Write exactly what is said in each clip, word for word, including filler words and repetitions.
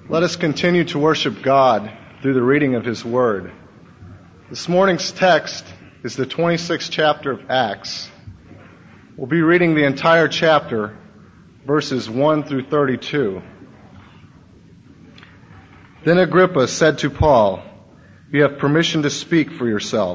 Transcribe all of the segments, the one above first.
Let us continue to worship God through the reading of His Word. This morning's text is the twenty-sixth chapter of Acts. We'll be reading the entire chapter, verses one through thirty-two. Then Agrippa said to Paul, "You have permission to speak for yourself."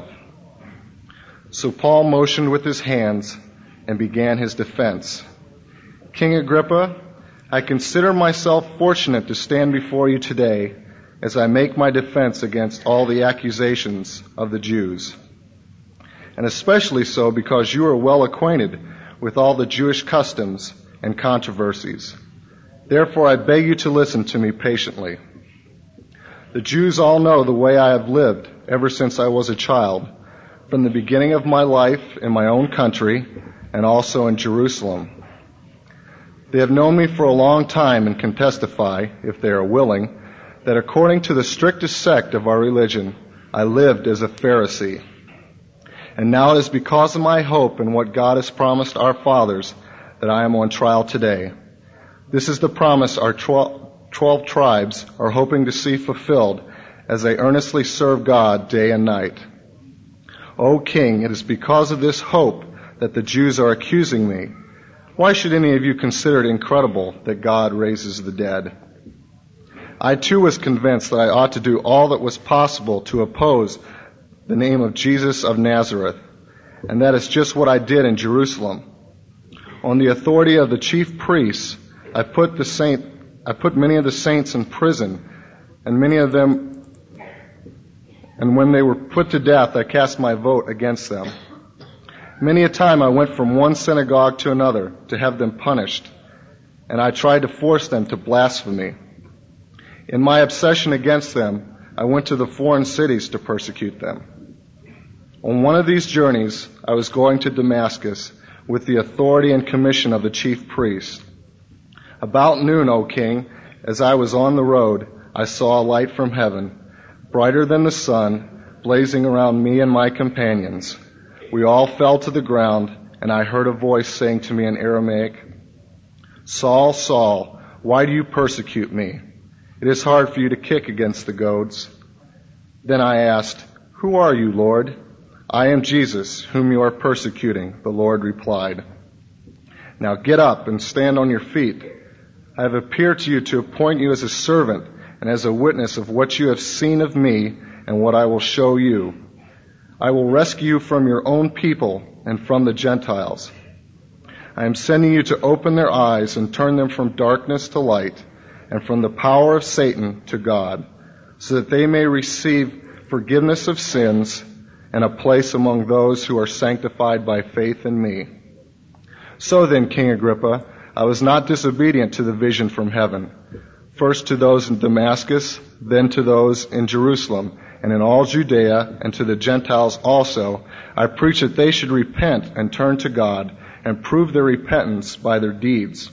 So Paul motioned with his hands and began his defense. "King Agrippa, I consider myself fortunate to stand before you today as I make my defense against all the accusations of the Jews, and especially so because you are well acquainted with all the Jewish customs and controversies. Therefore, I beg you to listen to me patiently. The Jews all know the way I have lived ever since I was a child, from the beginning of my life in my own country and also in Jerusalem. They have known me for a long time and can testify, if they are willing, that according to the strictest sect of our religion, I lived as a Pharisee. And now it is because of my hope in what God has promised our fathers that I am on trial today. This is the promise our twelve, twelve tribes are hoping to see fulfilled as they earnestly serve God day and night. O King, it is because of this hope that the Jews are accusing me. Why should any of you consider it incredible that God raises the dead? I too was convinced that I ought to do all that was possible to oppose the name of Jesus of Nazareth, and that is just what I did in Jerusalem. On the authority of the chief priests, I put the saint, I put many of the saints in prison, and many of them, and when they were put to death, I cast my vote against them. Many a time I went from one synagogue to another to have them punished, and I tried to force them to blasphemy. In my obsession against them, I went to the foreign cities to persecute them. On one of these journeys, I was going to Damascus with the authority and commission of the chief priest. About noon, O King, as I was on the road, I saw a light from heaven, brighter than the sun, blazing around me and my companions. We all fell to the ground, and I heard a voice saying to me in Aramaic, 'Saul, Saul, why do you persecute me? It is hard for you to kick against the goads.' Then I asked, 'Who are you, Lord?' 'I am Jesus, whom you are persecuting,' the Lord replied. 'Now get up and stand on your feet. I have appeared to you to appoint you as a servant and as a witness of what you have seen of me and what I will show you. I will rescue you from your own people and from the Gentiles. I am sending you to open their eyes and turn them from darkness to light and from the power of Satan to God, so that they may receive forgiveness of sins and a place among those who are sanctified by faith in me.' So then, King Agrippa, I was not disobedient to the vision from heaven, first to those in Damascus, then to those in Jerusalem, and in all Judea, and to the Gentiles also, I preach that they should repent and turn to God and prove their repentance by their deeds.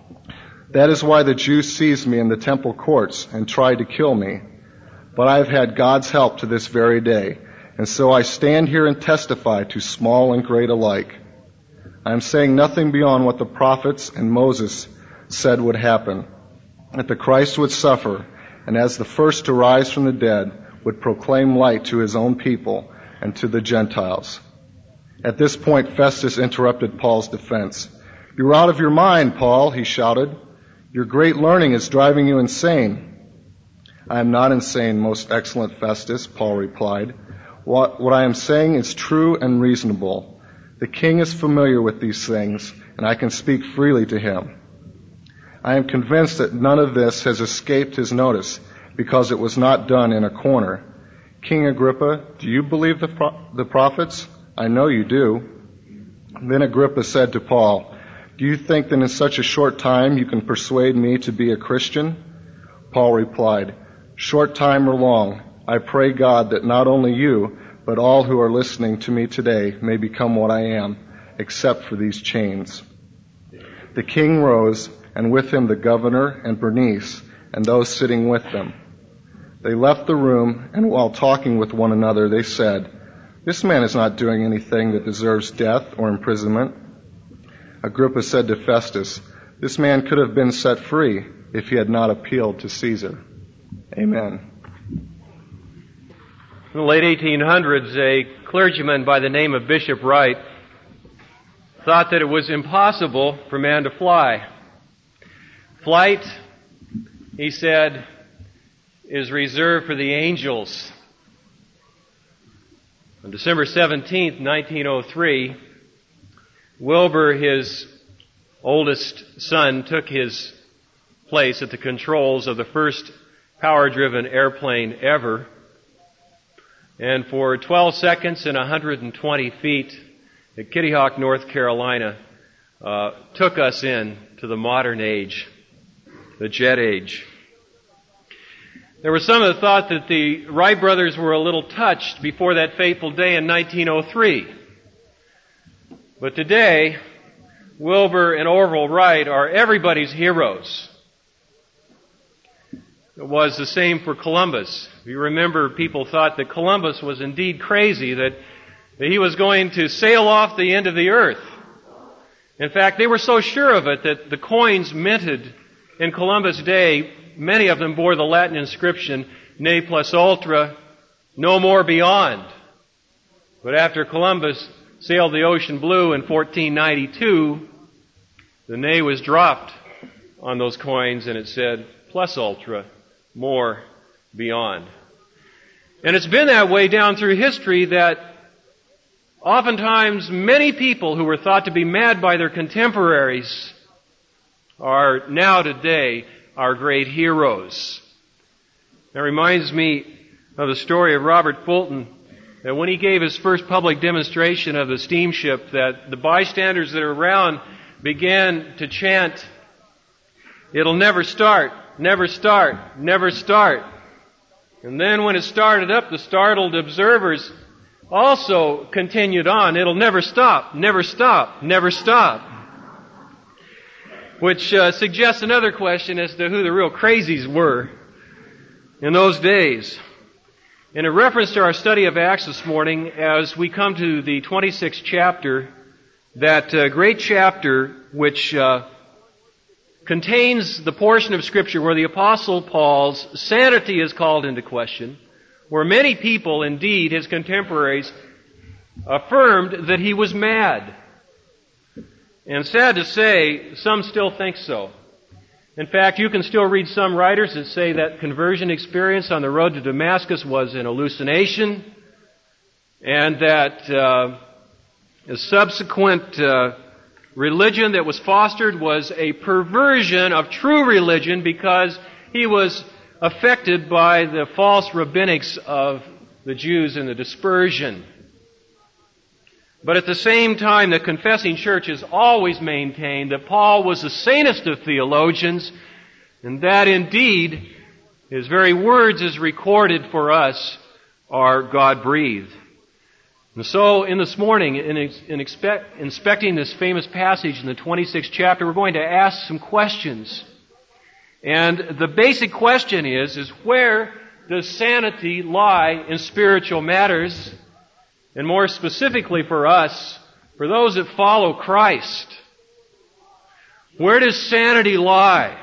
That is why the Jews seized me in the temple courts and tried to kill me. But I have had God's help to this very day, and so I stand here and testify to small and great alike. I am saying nothing beyond what the prophets and Moses said would happen, that the Christ would suffer, and as the first to rise from the dead, would proclaim light to his own people and to the Gentiles." At this point, Festus interrupted Paul's defense. "You're out of your mind, Paul," he shouted. "Your great learning is driving you insane." "I am not insane, most excellent Festus," Paul replied. What, what I am saying is true and reasonable. The king is familiar with these things, and I can speak freely to him. I am convinced that none of this has escaped his notice, because it was not done in a corner. King Agrippa, do you believe the, pro- the prophets? I know you do." Then Agrippa said to Paul, "Do you think that in such a short time you can persuade me to be a Christian?" Paul replied, "Short time or long, I pray God that not only you, but all who are listening to me today may become what I am, except for these chains." The king rose, and with him the governor and Bernice, and those sitting with them. They left the room, and while talking with one another, they said, "This man is not doing anything that deserves death or imprisonment." Agrippa said to Festus, "This man could have been set free. if he had not appealed to Caesar. Amen. In the late eighteen hundreds, a clergyman by the name of Bishop Wright thought that it was impossible for man to fly. Flight, he said, is reserved for the angels. On December seventeenth, nineteen oh three, Wilbur, his oldest son, took his place at the controls of the first power-driven airplane ever. And for twelve seconds and one hundred twenty feet at Kitty Hawk, North Carolina, uh, took us in to the modern age, the jet age. There was some that thought that the Wright brothers were a little touched before that fateful day in nineteen oh three. But today, Wilbur and Orville Wright are everybody's heroes. It was the same for Columbus. If you remember, people thought that Columbus was indeed crazy, that, that he was going to sail off the end of the earth. In fact, they were so sure of it that the coins minted in Columbus' day, many of them bore the Latin inscription, Ne plus ultra, no more beyond. But after Columbus sailed the ocean blue in fourteen ninety-two, the Ne was dropped on those coins and it said, plus ultra, more beyond. And it's been that way down through history that oftentimes many people who were thought to be mad by their contemporaries are now today our great heroes. That reminds me of the story of Robert Fulton, that when he gave his first public demonstration of the steamship, that the bystanders that are around began to chant, "It'll never start, never start, never start." And then when it started up, the startled observers also continued on, "It'll never stop, never stop, never stop." Which uh, suggests another question as to who the real crazies were in those days. In a reference to our study of Acts this morning, as we come to the twenty-sixth chapter, that uh, great chapter which uh, contains the portion of Scripture where the Apostle Paul's sanity is called into question, where many people, indeed his contemporaries, affirmed that he was mad. And sad to say, some still think so. In fact, you can still read some writers that say that conversion experience on the road to Damascus was an hallucination, and that uh, a subsequent uh, religion that was fostered was a perversion of true religion because he was affected by the false rabbinics of the Jews in the dispersion. But at the same time, the confessing church has always maintained that Paul was the sanest of theologians, and that indeed his very words as recorded for us are God-breathed. And so, in this morning, in, in expect, inspecting this famous passage in the twenty-sixth chapter, we're going to ask some questions. And the basic question is, is where does sanity lie in spiritual matters? And more specifically for us, for those that follow Christ, where does sanity lie?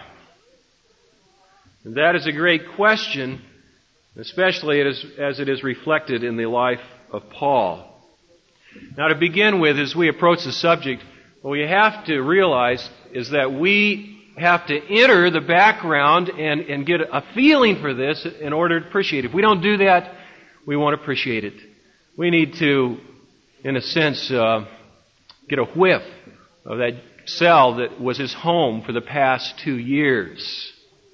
And that is a great question, especially as it is reflected in the life of Paul. Now, to begin with, as we approach the subject, what we have to realize is that we have to enter the background and, and get a feeling for this in order to appreciate it. If we don't do that, we won't appreciate it. We need to, in a sense, uh, get a whiff of that cell that was his home for the past two years.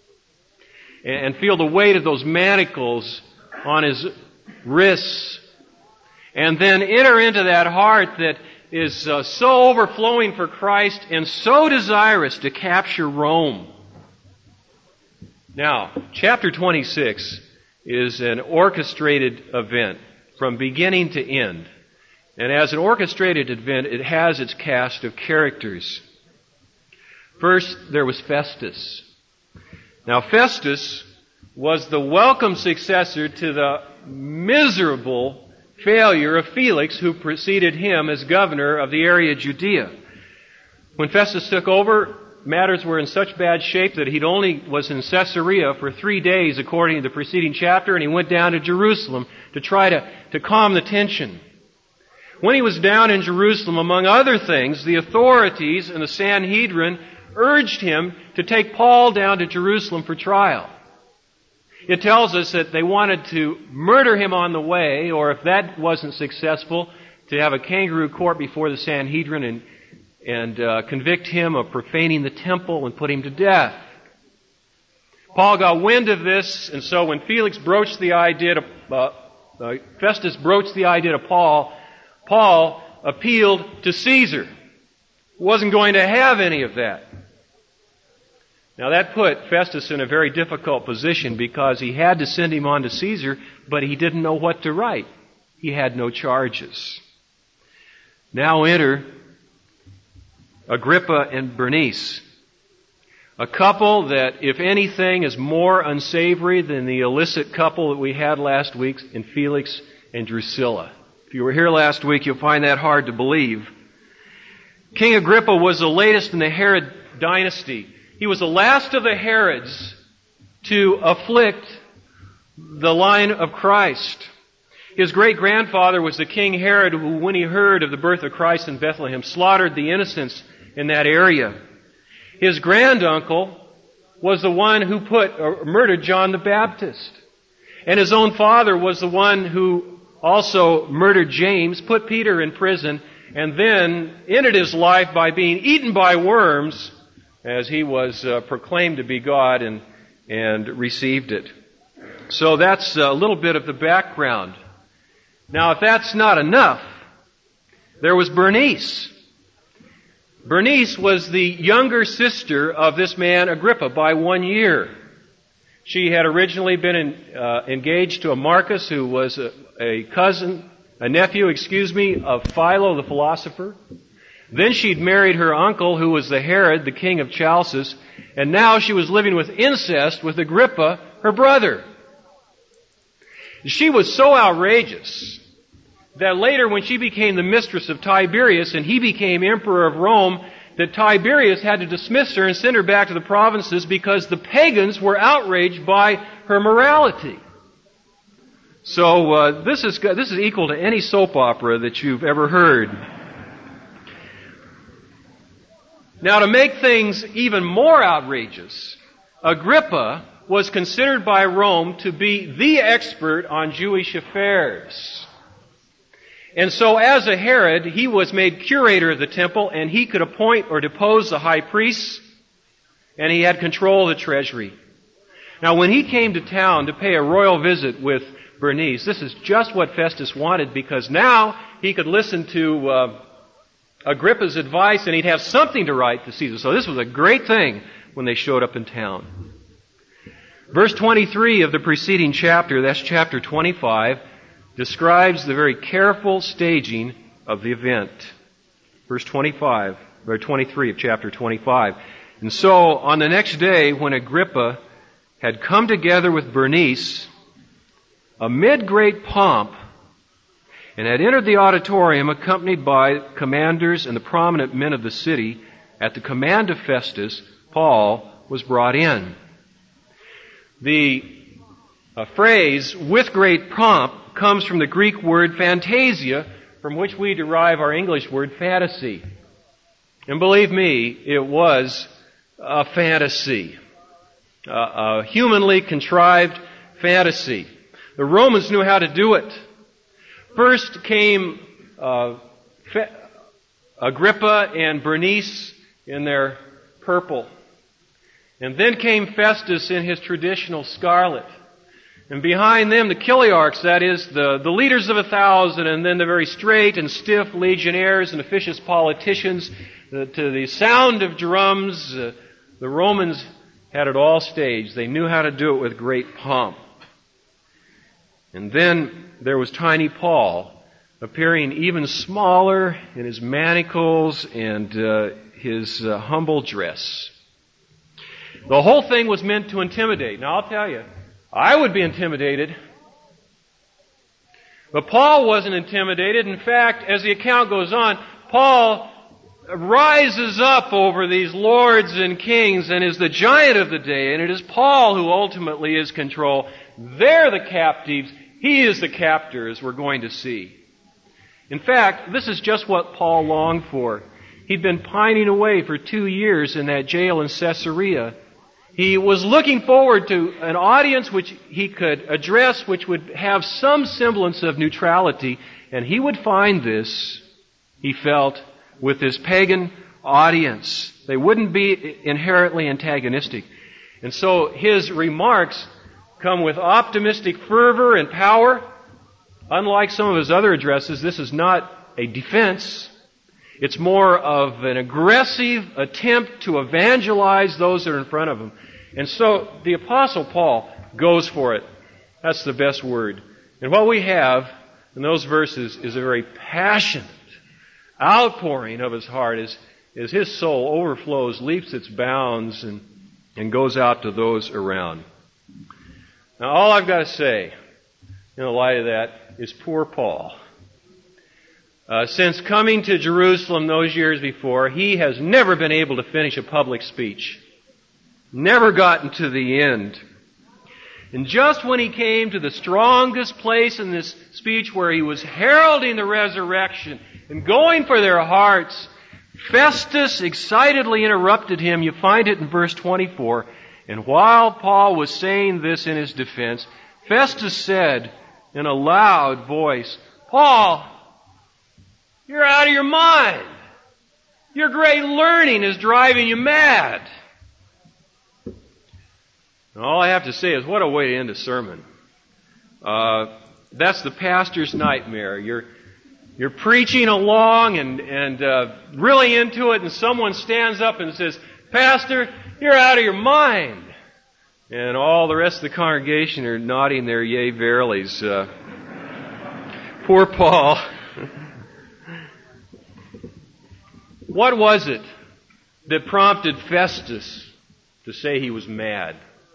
And feel the weight of those manacles on his wrists. And then enter into that heart that is uh, so overflowing for Christ and so desirous to capture Rome. Now, chapter twenty-six is an orchestrated event from beginning to end. And as an orchestrated event, it has its cast of characters. First, there was Festus. Now, Festus was the welcome successor to the miserable failure of Felix, who preceded him as governor of the area of Judea. When Festus took over, matters were in such bad shape that he only was in Caesarea for three days, according to the preceding chapter, and he went down to Jerusalem to try to, to calm the tension. When he was down in Jerusalem, among other things, the authorities and the Sanhedrin urged him to take Paul down to Jerusalem for trial. It tells us that they wanted to murder him on the way, or if that wasn't successful, to have a kangaroo court before the Sanhedrin and, and uh, convict him of profaning the temple and put him to death. Paul got wind of this, and so when Felix broached the idea to, uh, uh, Festus broached the idea to Paul, Paul appealed to Caesar. He wasn't going to have any of that. Now that put Festus in a very difficult position because he had to send him on to Caesar, but he didn't know what to write. He had no charges. Now enter Agrippa and Bernice, a couple that, if anything, is more unsavory than the illicit couple that we had last week in Felix and Drusilla. If you were here last week, you'll find that hard to believe. King Agrippa was the latest in the Herod dynasty. He was the last of the Herods to afflict the line of Christ. His great-grandfather was the King Herod, who, when he heard of the birth of Christ in Bethlehem, slaughtered the innocents in that area. His granduncle was the one who put or murdered John the Baptist. And his own father was the one who also murdered James, put Peter in prison, and then ended his life by being eaten by worms as he was uh, proclaimed to be God and, and received it. So that's a little bit of the background. Now, if that's not enough, there was Bernice. Bernice was the younger sister of this man Agrippa by one year. She had originally been in, uh, engaged to a Marcus, who was a, a cousin, a nephew, excuse me, of Philo the philosopher. Then she'd married her uncle, who was the Herod, the king of Chalcis, and now she was living with incest with Agrippa, her brother. She was so outrageous that later, when she became the mistress of Tiberius and he became emperor of Rome, that Tiberius had to dismiss her and send her back to the provinces because the pagans were outraged by her morality. So uh, this is this is equal to any soap opera that you've ever heard. Now, to make things even more outrageous, Agrippa was considered by Rome to be the expert on Jewish affairs. And so as a Herod, he was made curator of the temple, and he could appoint or depose the high priests, and he had control of the treasury. Now, when he came to town to pay a royal visit with Bernice, this is just what Festus wanted, because now he could listen to uh, Agrippa's advice, and he'd have something to write to Caesar. So this was a great thing when they showed up in town. Verse twenty-three of the preceding chapter, that's chapter twenty-five, describes the very careful staging of the event. Verse twenty-five, or twenty-three of chapter twenty-five. And so, on the next day, when Agrippa had come together with Bernice, amid great pomp, and had entered the auditorium accompanied by commanders and the prominent men of the city, at the command of Festus, Paul was brought in. The uh, phrase, with great pomp, comes from the Greek word phantasia, from which we derive our English word fantasy. And believe me, it was a fantasy, a, a humanly contrived fantasy. The Romans knew how to do it. First came uh, Fe- Agrippa and Bernice in their purple. And then came Festus in his traditional scarlet. And behind them, the chiliarchs, that is, the, the leaders of a thousand, and then the very straight and stiff legionnaires and officious politicians. The, to the sound of drums, uh, the Romans had it all staged. They knew how to do it with great pomp. And then there was tiny Paul, appearing even smaller in his manacles and uh, his uh, humble dress. The whole thing was meant to intimidate. Now, I'll tell you, I would be intimidated. But Paul wasn't intimidated. In fact, as the account goes on, Paul rises up over these lords and kings and is the giant of the day, and it is Paul who ultimately is control. They're the captives. He is the captor, as we're going to see. In fact, this is just what Paul longed for. He'd been pining away for two years in that jail in Caesarea. He was looking forward to an audience which he could address, which would have some semblance of neutrality, and he would find this, he felt, with this pagan audience. They wouldn't be inherently antagonistic. And so his remarks come with optimistic fervor and power. Unlike some of his other addresses, this is not a defense. It's more of an aggressive attempt to evangelize those that are in front of him. And so the Apostle Paul goes for it. That's the best word. And what we have in those verses is a very passionate outpouring of his heart as, as his soul overflows, leaps its bounds, and, and goes out to those around. Now, all I've got to say in the light of that is poor Paul. Uh, since coming to Jerusalem those years before, he has never been able to finish a public speech. Never gotten to the end. And just when he came to the strongest place in this speech where he was heralding the resurrection and going for their hearts, Festus excitedly interrupted him. You find it in verse twenty-four. And while Paul was saying this in his defense, Festus said in a loud voice, "Paul, you're out of your mind. Your great learning is driving you mad." And all I have to say is, what a way to end a sermon. Uh, that's the pastor's nightmare. You're you're preaching along and and uh, really into it, and someone stands up and says, "Pastor, you're out of your mind." And all the rest of the congregation are nodding their yea verilies. Uh, poor Paul. What was it that prompted Festus to say he was mad?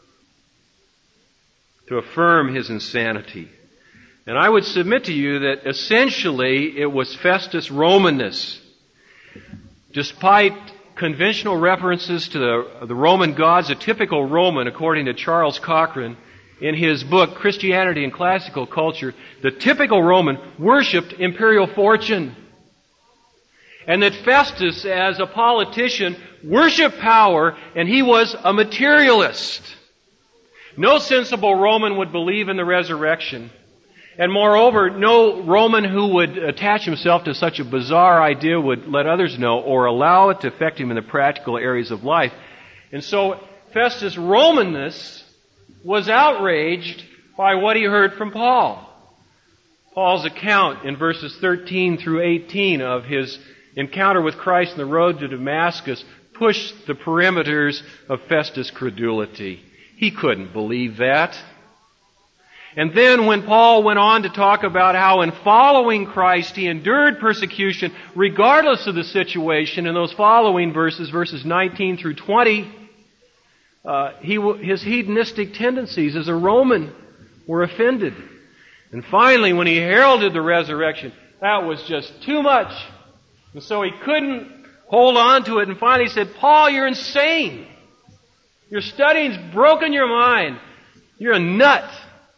To affirm his insanity. And I would submit to you that essentially it was Festus' Romanness. Despite conventional references to the, the Roman gods, a typical Roman, according to Charles Cochrane, in his book Christianity and Classical Culture, the typical Roman worshipped imperial fortune. And that Festus, as a politician, worshipped power, and he was a materialist. No sensible Roman would believe in the resurrection. And moreover, no Roman who would attach himself to such a bizarre idea would let others know or allow it to affect him in the practical areas of life. And so Festus' Romanness was outraged by what he heard from Paul. Paul's account in verses thirteen through eighteen of his encounter with Christ on the road to Damascus pushed the perimeters of Festus' credulity. He couldn't believe that. And then when Paul went on to talk about how in following Christ he endured persecution regardless of the situation, in those following verses, verses nineteen through twenty, uh, he, his hedonistic tendencies as a Roman were offended. And finally, when he heralded the resurrection, that was just too much. And so he couldn't hold on to it, and finally he said, "Paul, you're insane. Your studying's broken your mind. You're a nut."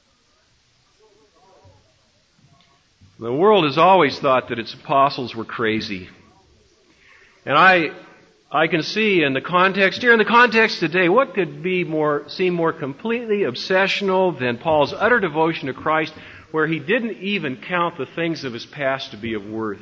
The world has always thought that its apostles were crazy. And I I can see in the context here, in the context today, what could be more seem more completely obsessional than Paul's utter devotion to Christ, where he didn't even count the things of his past to be of worth.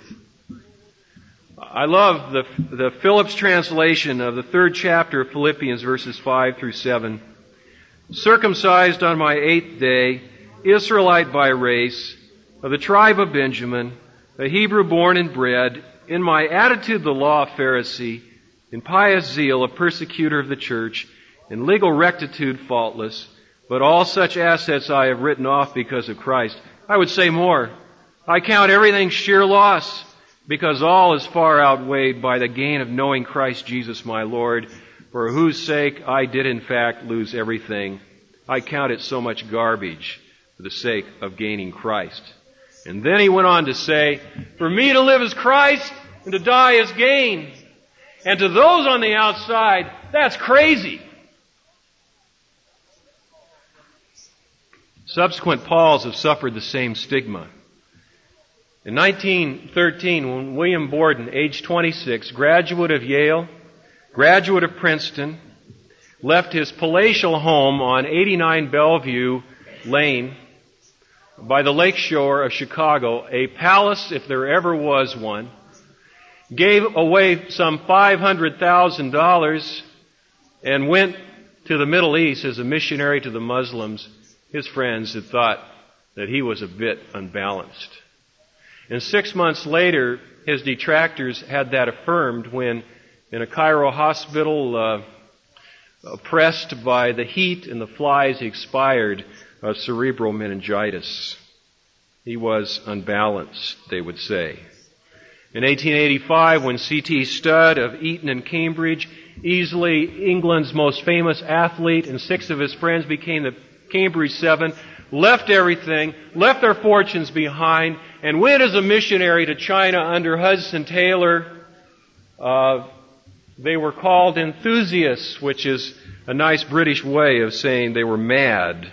I love the the Phillips translation of the third chapter of Philippians, verses five through seven. "Circumcised on my eighth day, Israelite by race, of the tribe of Benjamin, a Hebrew born and bred, in my attitude the law of Pharisee, in pious zeal a persecutor of the church, in legal rectitude faultless, but all such assets I have written off because of Christ." I would say more. I count everything sheer loss, because all is far outweighed by the gain of knowing Christ Jesus my Lord, for whose sake I did in fact lose everything. I count it so much garbage for the sake of gaining Christ. And then he went on to say, "For me to live is Christ, and to die is gain." And to those on the outside, that's crazy. Subsequent Pauls have suffered the same stigma. In nineteen thirteen, when William Borden, age twenty-six, graduate of Yale, graduate of Princeton, left his palatial home on eighty-nine Bellevue Lane by the lake shore of Chicago, a palace if there ever was one, gave away some five hundred thousand dollars and went to the Middle East as a missionary to the Muslims, his friends had thought that he was a bit unbalanced. And six months later, his detractors had that affirmed when, in a Cairo hospital, uh, oppressed by the heat and the flies, he expired of cerebral meningitis. He was unbalanced, they would say. In eighteen eighty-five, when C T Studd of Eton and Cambridge, easily England's most famous athlete, and six of his friends became the Cambridge Seven, left everything, left their fortunes behind, and went as a missionary to China under Hudson Taylor. Uh, they were called enthusiasts, which is a nice British way of saying they were mad.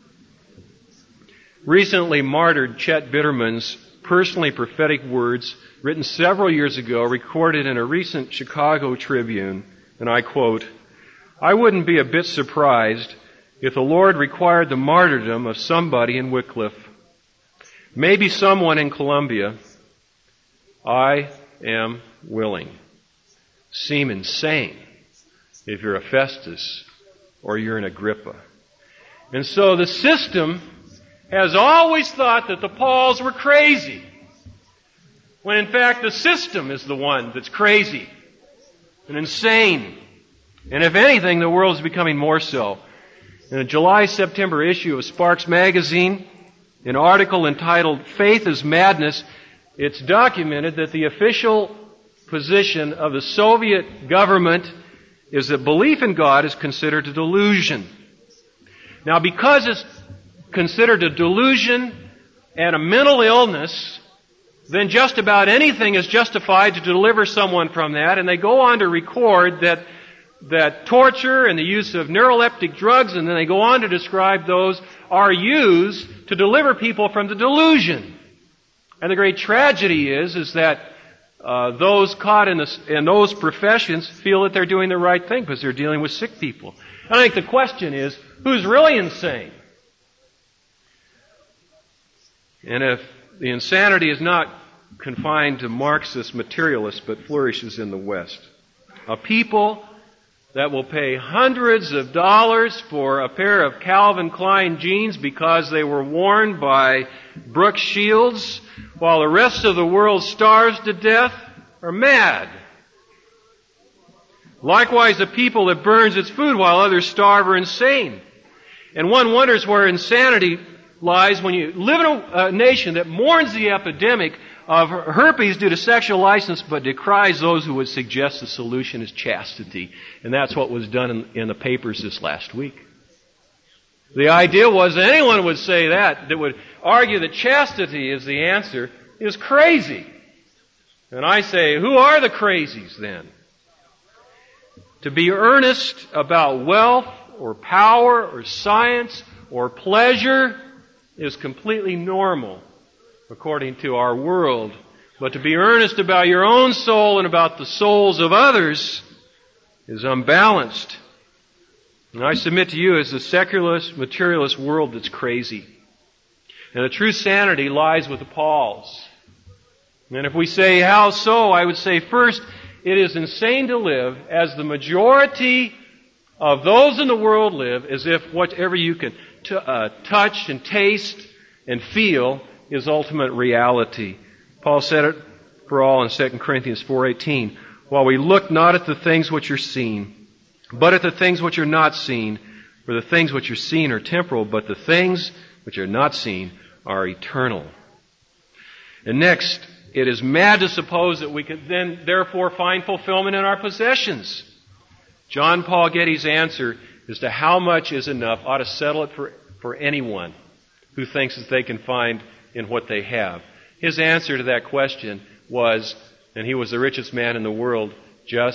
Recently martyred Chet Bitterman's personally prophetic words, written several years ago, recorded in a recent Chicago Tribune, and I quote, "I wouldn't be a bit surprised if the Lord required the martyrdom of somebody in Wycliffe, maybe someone in Columbia. I am willing." Seem insane if you're a Festus or you're an Agrippa. And so the system has always thought that the Pauls were crazy, when in fact the system is the one that's crazy and insane. And if anything, the world is becoming more so. In a July-September issue of Sparks magazine, an article entitled "Faith is Madness," it's documented that the official position of the Soviet government is that belief in God is considered a delusion. Now, because it's considered a delusion and a mental illness, then just about anything is justified to deliver someone from that, and they go on to record that that torture and the use of neuroleptic drugs, and then they go on to describe those, are used to deliver people from the delusion. And the great tragedy is, is that uh, those caught in, this, in those professions feel that they're doing the right thing because they're dealing with sick people. And I think the question is, who's really insane? And if the insanity is not confined to Marxist materialists but flourishes in the West, a people that will pay hundreds of dollars for a pair of Calvin Klein jeans because they were worn by Brooke Shields, while the rest of the world starves to death, are mad. Likewise, a people that burns its food while others starve are insane. And one wonders where insanity lies when you live in a, a nation that mourns the epidemic of herpes due to sexual license, but decries those who would suggest the solution is chastity. And that's what was done in, in the papers this last week. The idea was that anyone would say that, that would argue that chastity is the answer, is crazy. And I say, who are the crazies then? To be earnest about wealth or power or science or pleasure is completely normal according to our world. But to be earnest about your own soul and about the souls of others is unbalanced. And I submit to you, as the secularist, materialist world that's crazy. And the true sanity lies with the Pauls. And if we say, how so? I would say, first, it is insane to live as the majority of those in the world live, as if whatever you can t- uh, touch and taste and feel is ultimate reality. Paul said it for all in Second Corinthians four eighteen. While we look not at the things which are seen, but at the things which are not seen. For the things which are seen are temporal, but the things which are not seen are eternal. And next, it is mad to suppose that we could then therefore find fulfillment in our possessions. John Paul Getty's answer as to how much is enough ought to settle it for, for anyone who thinks that they can find in what they have. His answer to that question was, and he was the richest man in the world, just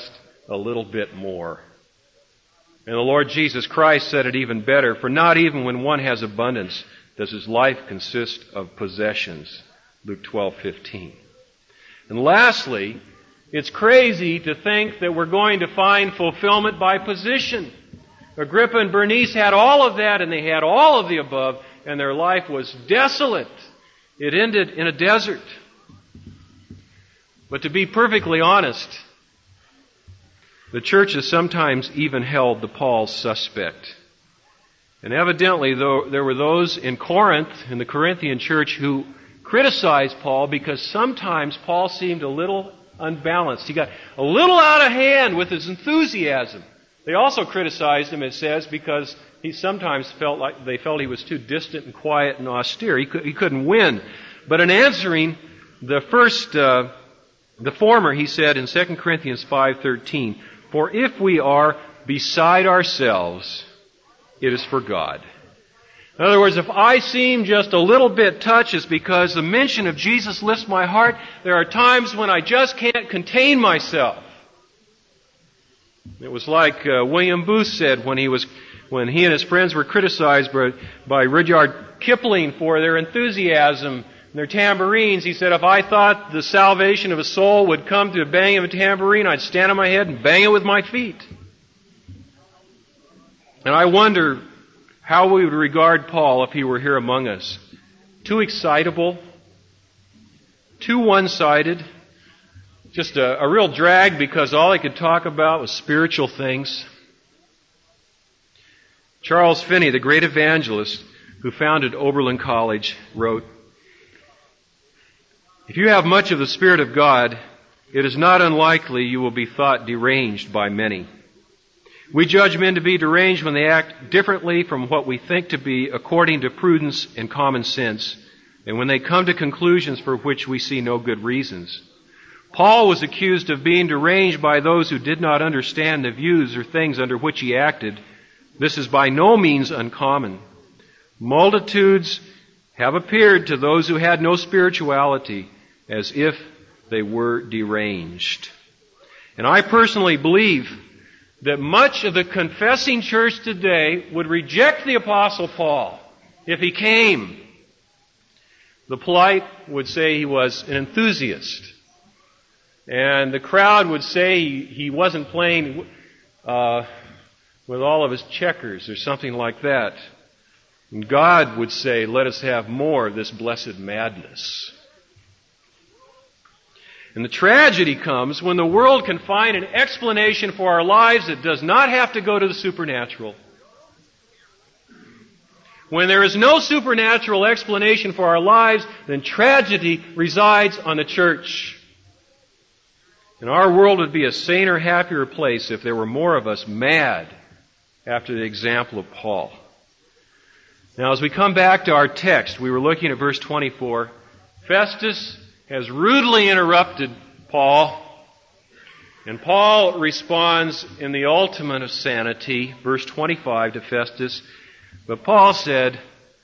a little bit more. And the Lord Jesus Christ said it even better, for not even when one has abundance does his life consist of possessions. Luke twelve fifteen. And lastly, it's crazy to think that we're going to find fulfillment by position. Agrippa and Bernice had all of that, and they had all of the above, and their life was desolate. It ended in a desert. But to be perfectly honest, the church has sometimes even held the Paul suspect. And evidently, though, there were those in Corinth, in the Corinthian church, who criticized Paul because sometimes Paul seemed a little unbalanced. He got a little out of hand with his enthusiasm. They also criticized him, it says, because he sometimes felt like they felt he was too distant and quiet and austere. He, could, he couldn't win. But in answering the first, uh, the former, he said in Second Corinthians five thirteen, "For if we are beside ourselves, it is for God." In other words, if I seem just a little bit touched, it's because the mention of Jesus lifts my heart. There are times when I just can't contain myself. It was like uh, William Booth said when he was, when he and his friends were criticized by, by Rudyard Kipling for their enthusiasm and their tambourines. He said, if I thought the salvation of a soul would come through the banging of a tambourine, I'd stand on my head and bang it with my feet. And I wonder how we would regard Paul if he were here among us. Too excitable, too one-sided, just a, a real drag because all he could talk about was spiritual things. Charles Finney, the great evangelist who founded Oberlin College, wrote, "If you have much of the Spirit of God, it is not unlikely you will be thought deranged by many. We judge men to be deranged when they act differently from what we think to be according to prudence and common sense, and when they come to conclusions for which we see no good reasons. Paul was accused of being deranged by those who did not understand the views or things under which he acted. This is by no means uncommon. Multitudes have appeared to those who had no spirituality as if they were deranged." And I personally believe that much of the confessing church today would reject the Apostle Paul if he came. The polite would say he was an enthusiast. And the crowd would say he, he wasn't playing uh, with all of his checkers or something like that. And God would say, let us have more of this blessed madness. And the tragedy comes when the world can find an explanation for our lives that does not have to go to the supernatural. When there is no supernatural explanation for our lives, then tragedy resides on the church. And our world would be a saner, happier place if there were more of us mad after the example of Paul. Now, as we come back to our text, we were looking at verse twenty-four. Festus has rudely interrupted Paul, and Paul responds in the ultimate of sanity, verse twenty-five to Festus. But Paul said,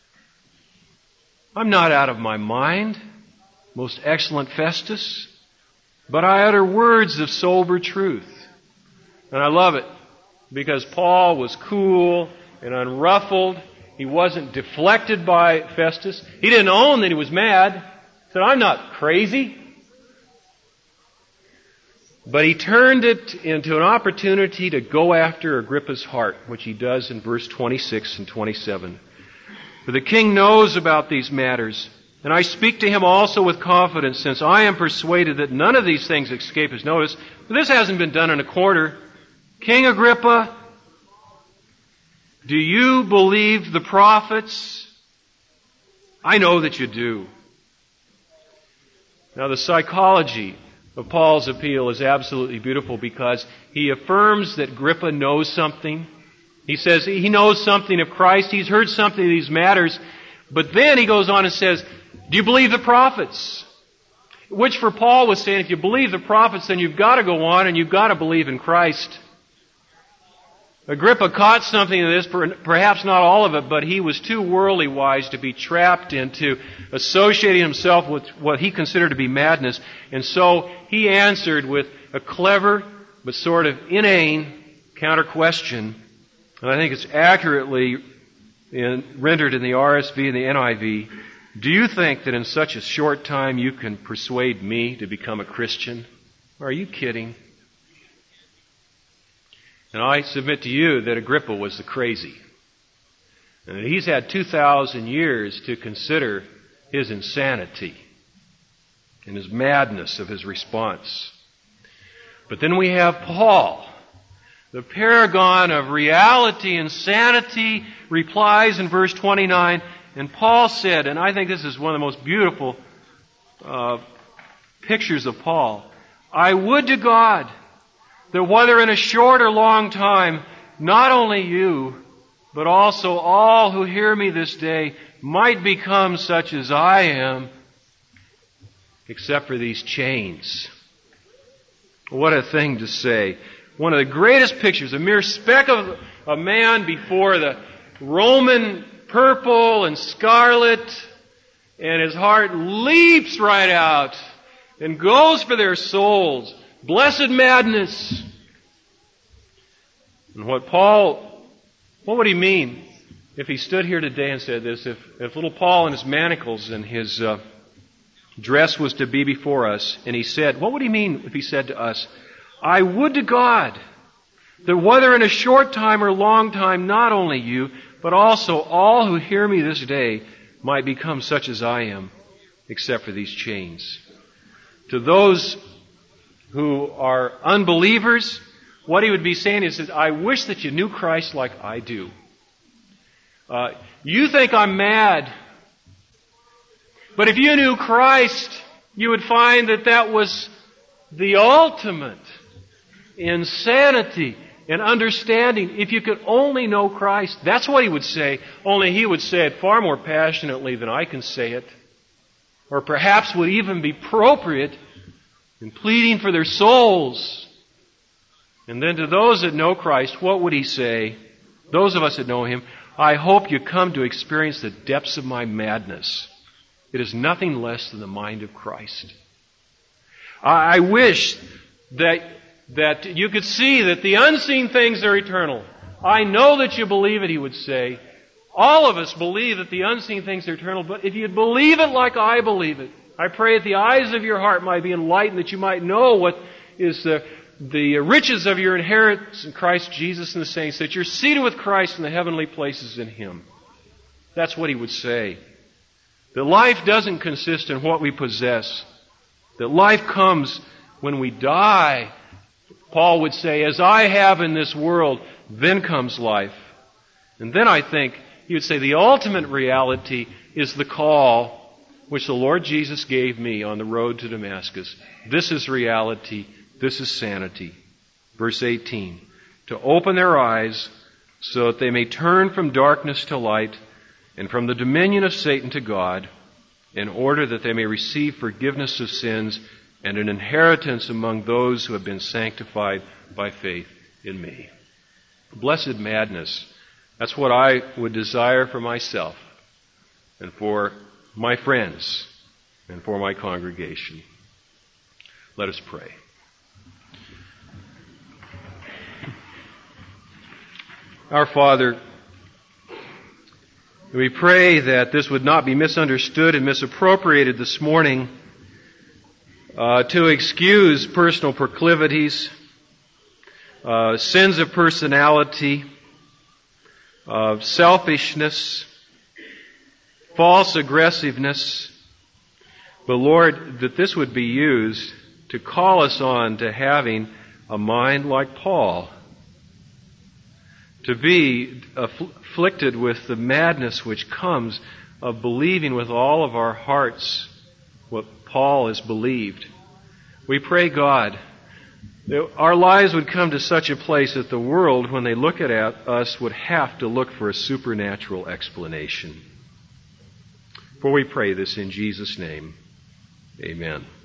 "I'm not out of my mind, most excellent Festus, but I utter words of sober truth." And I love it, because Paul was cool and unruffled. He wasn't deflected by Festus. He didn't own that he was mad. He said, "I'm not crazy." But he turned it into an opportunity to go after Agrippa's heart, which he does in verse twenty-six and twenty-seven. "For the king knows about these matters, and I speak to him also with confidence, since I am persuaded that none of these things escape his notice." But this hasn't been done in a quarter. "King Agrippa, do you believe the prophets?" I know that you do. Now, the psychology of Paul's appeal is absolutely beautiful, because he affirms that Agrippa knows something. He says he knows something of Christ. He's heard something of these matters. But then he goes on and says, "Do you believe the prophets?" Which for Paul was saying, if you believe the prophets, then you've got to go on and you've got to believe in Christ. Agrippa caught something of this, perhaps not all of it, but he was too worldly wise to be trapped into associating himself with what he considered to be madness. And so he answered with a clever but sort of inane counter-question, and I think it's accurately in, rendered in the R S V and the N I V. Do you think that in such a short time you can persuade me to become a Christian? Are you kidding? And I submit to you that Agrippa was the crazy. And that he's had two thousand years to consider his insanity and his madness of his response. But then we have Paul, the paragon of reality and sanity, replies in verse twenty-nine, and Paul said, and I think this is one of the most beautiful uh, pictures of Paul, I would to God that whether in a short or long time, not only you, but also all who hear me this day might become such as I am, except for these chains. What a thing to say. One of the greatest pictures, a mere speck of a man before the Roman purple and scarlet, and his heart leaps right out and goes for their souls. Blessed madness. And what Paul, what would he mean if he stood here today and said this? If, if little Paul in his manacles and his uh, dress was to be before us, and he said, what would he mean if he said to us, I would to God that whether in a short time or long time, not only you, but also all who hear me this day might become such as I am, except for these chains. To those who are unbelievers, what he would be saying is that I wish that you knew Christ like I do. Uh, you think I'm mad, but if you knew Christ, you would find that that was the ultimate insanity and understanding. If you could only know Christ, that's what he would say, only he would say it far more passionately than I can say it, or perhaps would even be appropriate in pleading for their souls. And then to those that know Christ, what would he say? Those of us that know him, I hope you come to experience the depths of my madness. It is nothing less than the mind of Christ. I wish that, that you could see that the unseen things are eternal. I know that you believe it, he would say. All of us believe that the unseen things are eternal, but if you'd believe it like I believe it, I pray that the eyes of your heart might be enlightened, that you might know what is the, the riches of your inheritance in Christ Jesus and the saints, that you're seated with Christ in the heavenly places in him. That's what he would say. That life doesn't consist in what we possess. That life comes when we die. Paul would say, as I have in this world, then comes life. And then I think he would say the ultimate reality is the call which the Lord Jesus gave me on the road to Damascus. This is reality. This is sanity. Verse eighteen. To open their eyes so that they may turn from darkness to light and from the dominion of Satan to God, in order that they may receive forgiveness of sins and an inheritance among those who have been sanctified by faith in me. Blessed madness. That's what I would desire for myself and for my friends and for my congregation. Let us pray. Our Father, we pray that this would not be misunderstood and misappropriated this morning uh, to excuse personal proclivities, uh, sins of personality, of uh, selfishness, false aggressiveness. But Lord, that this would be used to call us on to having a mind like Paul, to be afflicted with the madness which comes of believing with all of our hearts what Paul has believed. We pray, God, that our lives would come to such a place that the world, when they look at us, would have to look for a supernatural explanation. For we pray this in Jesus' name. Amen.